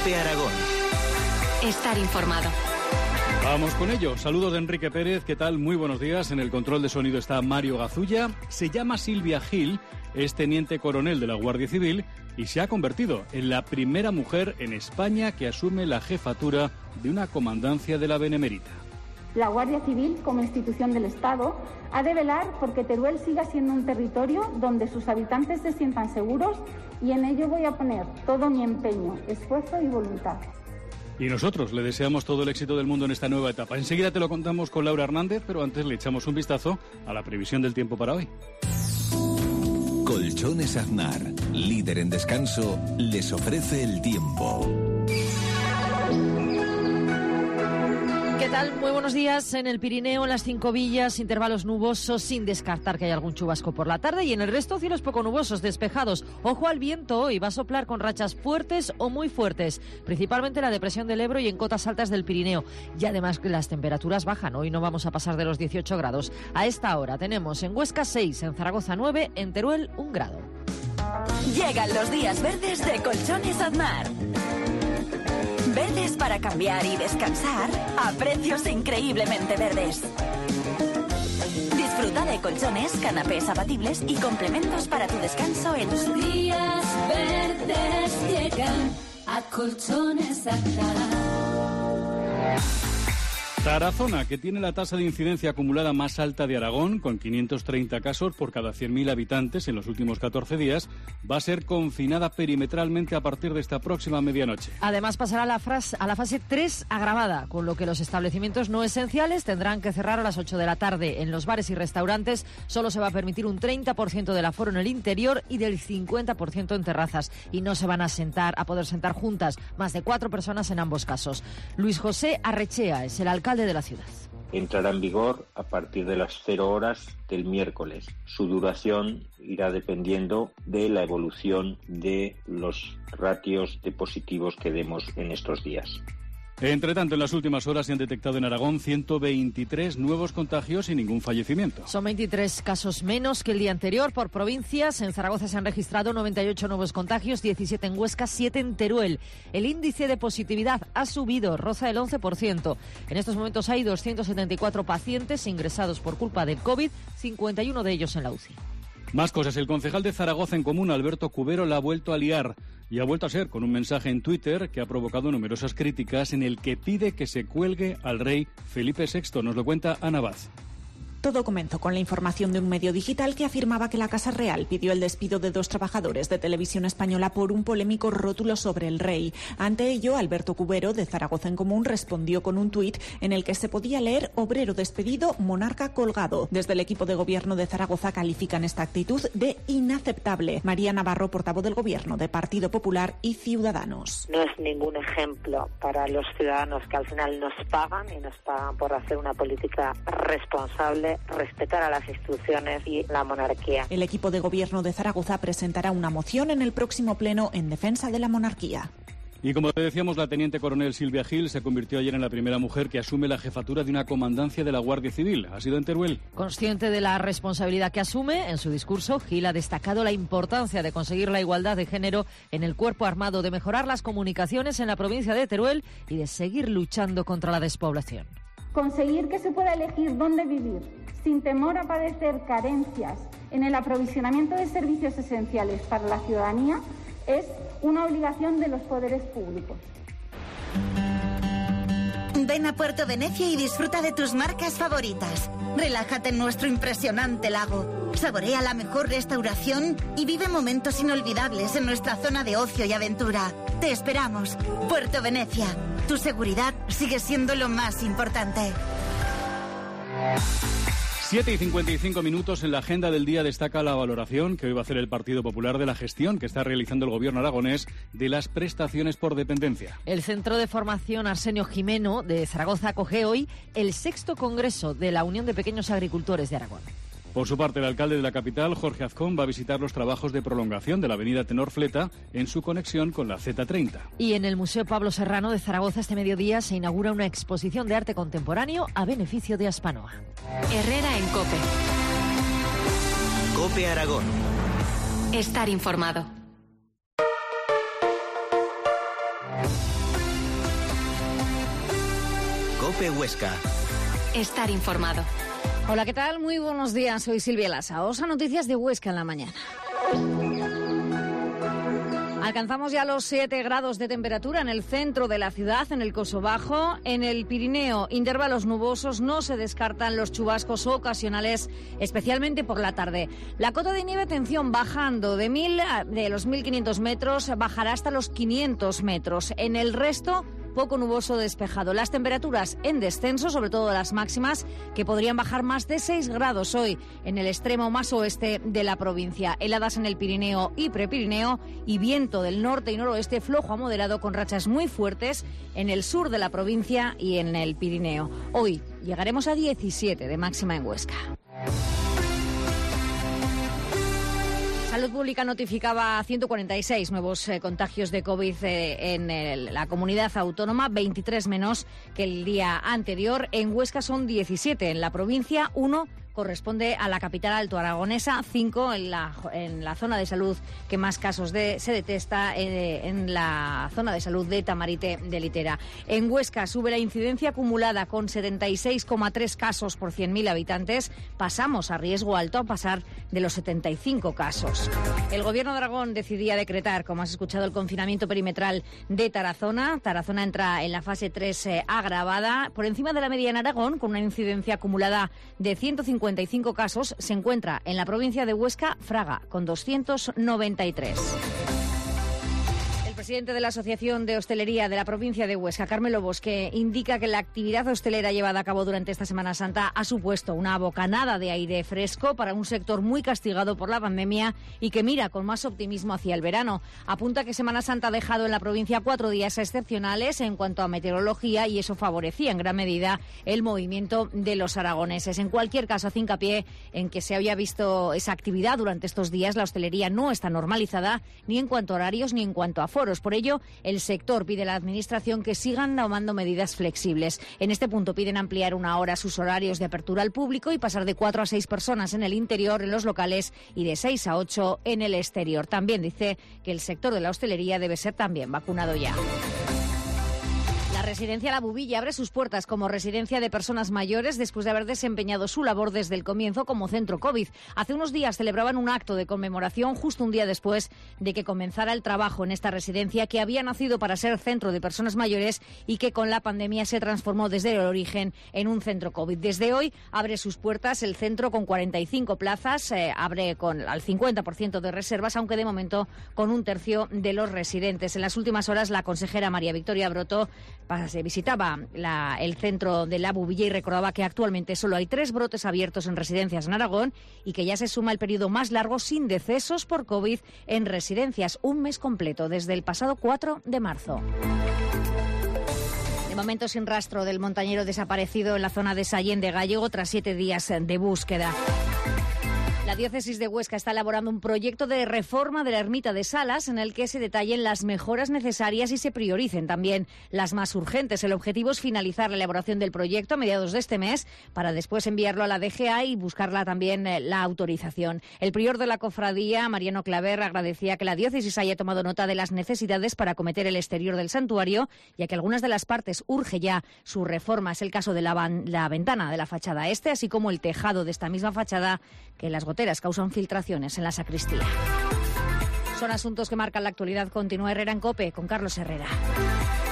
COPE Aragón. Estar informado. Vamos con ello. Saludos de Enrique Pérez. ¿Qué tal? Muy buenos días. En el control de sonido está Mario Gazulla. Se llama Silvia Gil, es teniente coronel de la Guardia Civil y se ha convertido en la primera mujer en España que asume la jefatura de una comandancia de la Benemérita. La Guardia Civil, como institución del Estado, ha de velar porque Teruel siga siendo un territorio donde sus habitantes se sientan seguros, y en ello voy a poner todo mi empeño, esfuerzo y voluntad. Y nosotros le deseamos todo el éxito del mundo en esta nueva etapa. Enseguida te lo contamos con Laura Hernández, pero antes le echamos un vistazo a la previsión del tiempo para hoy. Colchones Aznar, líder en descanso, les ofrece el tiempo. ¿Qué tal? Muy buenos días. En el Pirineo, en las 5 villas, intervalos nubosos, sin descartar que haya algún chubasco por la tarde, y en el resto cielos poco nubosos, despejados. Ojo al viento hoy, va a soplar con rachas fuertes o muy fuertes, principalmente en la depresión del Ebro y en cotas altas del Pirineo. Y además las temperaturas bajan, hoy no vamos a pasar de los 18 grados. A esta hora tenemos en Huesca 6, en Zaragoza 9, en Teruel 1 grado. Llegan los días verdes de Colchones Aznar. Verdes para cambiar y descansar a precios increíblemente verdes. Disfruta de colchones, canapés abatibles y complementos para tu descanso en los días verdes llegan a Colchones Aznar. Tarazona, que tiene la tasa de incidencia acumulada más alta de Aragón, con 530 casos por cada 100.000 habitantes en los últimos 14 días, va a ser confinada perimetralmente a partir de esta próxima medianoche. Además pasará a la fase 3 agravada, con lo que los establecimientos no esenciales tendrán que cerrar a las 8 de la tarde. En los bares y restaurantes solo se va a permitir un 30% del aforo en el interior y del 50% en terrazas. Y no se van a poder sentar juntas más de 4 personas en ambos casos. Luis José Arrechea es el alcalde de la ciudad. Entrará en vigor a partir de las 0 horas del miércoles. Su duración irá dependiendo de la evolución de los ratios de positivos que demos en estos días. Entre tanto, en las últimas horas se han detectado en Aragón 123 nuevos contagios y ningún fallecimiento. Son 23 casos menos que el día anterior por provincias. En Zaragoza se han registrado 98 nuevos contagios, 17 en Huesca, 7 en Teruel. El índice de positividad ha subido, roza el 11%. En estos momentos hay 274 pacientes ingresados por culpa del COVID, 51 de ellos en la UCI. Más cosas. El concejal de Zaragoza en Común, Alberto Cubero, la ha vuelto a liar y ha vuelto a ser con un mensaje en Twitter que ha provocado numerosas críticas, en el que pide que se cuelgue al rey Felipe VI. Nos lo cuenta Ana Vaz. Todo comenzó con la información de un medio digital que afirmaba que la Casa Real pidió el despido de 2 trabajadores de Televisión Española por un polémico rótulo sobre el rey. Ante ello, Alberto Cubero, de Zaragoza en Común, respondió con un tuit en el que se podía leer: obrero despedido, monarca colgado. Desde el equipo de gobierno de Zaragoza califican esta actitud de inaceptable. María Navarro, portavoz del gobierno de Partido Popular y Ciudadanos. No es ningún ejemplo para los ciudadanos que al final nos pagan por hacer una política responsable, respetar a las instituciones y la monarquía. El equipo de gobierno de Zaragoza presentará una moción en el próximo pleno en defensa de la monarquía. Y como te decíamos, la teniente coronel Silvia Gil se convirtió ayer en la primera mujer que asume la jefatura de una comandancia de la Guardia Civil. Ha sido en Teruel. Consciente de la responsabilidad que asume, en su discurso, Gil ha destacado la importancia de conseguir la igualdad de género en el cuerpo armado, de mejorar las comunicaciones en la provincia de Teruel y de seguir luchando contra la despoblación. Conseguir que se pueda elegir dónde vivir, sin temor a padecer carencias en el aprovisionamiento de servicios esenciales para la ciudadanía, es una obligación de los poderes públicos. Ven a Puerto Venecia y disfruta de tus marcas favoritas. Relájate en nuestro impresionante lago. Saborea la mejor restauración y vive momentos inolvidables en nuestra zona de ocio y aventura. Te esperamos. Puerto Venecia. Tu seguridad sigue siendo lo más importante. 7:55 en la agenda del día destaca la valoración que hoy va a hacer el Partido Popular de la gestión que está realizando el gobierno aragonés de las prestaciones por dependencia. El Centro de Formación Arsenio Gimeno de Zaragoza acoge hoy el 6º Congreso de la Unión de Pequeños Agricultores de Aragón. Por su parte, el alcalde de la capital, Jorge Azcón, va a visitar los trabajos de prolongación de la avenida Tenor Fleta en su conexión con la Z30. Y en el Museo Pablo Serrano de Zaragoza este mediodía se inaugura una exposición de arte contemporáneo a beneficio de Aspanoa. Herrera en COPE. COPE Aragón. Estar informado. COPE Huesca. Estar informado. Hola, ¿qué tal? Muy buenos días, soy Silvia Lasa. Os a noticias de Huesca en la mañana. Alcanzamos ya los 7 grados de temperatura en el centro de la ciudad, en el Coso Bajo. En el Pirineo, intervalos nubosos, no se descartan los chubascos ocasionales, especialmente por la tarde. La cota de nieve, atención, bajando de los 1.500 metros, bajará hasta los 500 metros. En el resto, poco nuboso despejado. Las temperaturas en descenso, sobre todo las máximas, que podrían bajar más de 6 grados hoy en el extremo más oeste de la provincia. Heladas en el Pirineo y Prepirineo y viento del norte y noroeste flojo a moderado con rachas muy fuertes en el sur de la provincia y en el Pirineo. Hoy llegaremos a 17 de máxima en Huesca. Salud Pública notificaba 146 nuevos contagios de COVID en la comunidad autónoma, 23 menos que el día anterior. En Huesca son 17, en la provincia 1 corresponde a la capital altoaragonesa, 5 en la zona de salud que más casos se detecta, en la zona de salud de Tamarite de Litera. En Huesca sube la incidencia acumulada con 76,3 casos por 100.000 habitantes. Pasamos a riesgo alto a pasar de los 75 casos. El Gobierno de Aragón decidía decretar, como has escuchado, el confinamiento perimetral de Tarazona. Tarazona entra en la fase 3 agravada, por encima de la media en Aragón, con una incidencia acumulada de 155 casos. Se encuentra en la provincia de Huesca Fraga, con 293. El presidente de la Asociación de Hostelería de la provincia de Huesca, Carmelo Bosque, indica que la actividad hostelera llevada a cabo durante esta Semana Santa ha supuesto una bocanada de aire fresco para un sector muy castigado por la pandemia y que mira con más optimismo hacia el verano. Apunta que Semana Santa ha dejado en la provincia 4 días excepcionales en cuanto a meteorología y eso favorecía en gran medida el movimiento de los aragoneses. En cualquier caso, hace hincapié en que se había visto esa actividad durante estos días. La hostelería no está normalizada ni en cuanto a horarios ni en cuanto a aforos. Por ello, el sector pide a la Administración que sigan tomando medidas flexibles. En este punto piden ampliar 1 hora sus horarios de apertura al público y pasar de 4 a 6 personas en el interior, en los locales, y de 6 a 8 en el exterior. También dice que el sector de la hostelería debe ser también vacunado ya. La residencia La Bubilla abre sus puertas como residencia de personas mayores después de haber desempeñado su labor desde el comienzo como centro COVID. Hace unos días celebraban un acto de conmemoración justo un día después de que comenzara el trabajo en esta residencia que había nacido para ser centro de personas mayores y que con la pandemia se transformó desde el origen en un centro COVID. Desde hoy abre sus puertas el centro con 45 plazas, abre al 50% de reservas, aunque de momento con 1/3 de los residentes. En las últimas horas la consejera María Victoria Broto visitaba el centro de La Bubilla y recordaba que actualmente solo hay 3 brotes abiertos en residencias en Aragón y que ya se suma el periodo más largo sin decesos por COVID en residencias, un mes completo desde el pasado 4 de marzo. De momento sin rastro del montañero desaparecido en la zona de Sallén de Gallego tras 7 días de búsqueda. La diócesis de Huesca está elaborando un proyecto de reforma de la ermita de Salas en el que se detallen las mejoras necesarias y se prioricen también las más urgentes. El objetivo es finalizar la elaboración del proyecto a mediados de este mes para después enviarlo a la DGA y buscarla también la autorización. El prior de la cofradía, Mariano Claver, agradecía que la diócesis haya tomado nota de las necesidades para acometer el exterior del santuario, ya que algunas de las partes urge ya su reforma. Es el caso de la ventana de la fachada este, así como el tejado de esta misma fachada, que las goteras causan filtraciones en la sacristía. Son asuntos que marcan la actualidad. Continúa Herrera en COPE con Carlos Herrera.